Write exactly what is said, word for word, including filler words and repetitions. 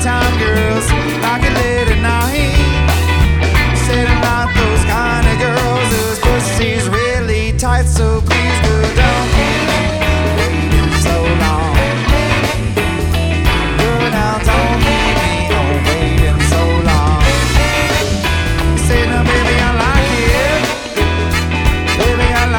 daytime girls like it late at night. Said I'm not those kind of girls whose pussy's really tight, so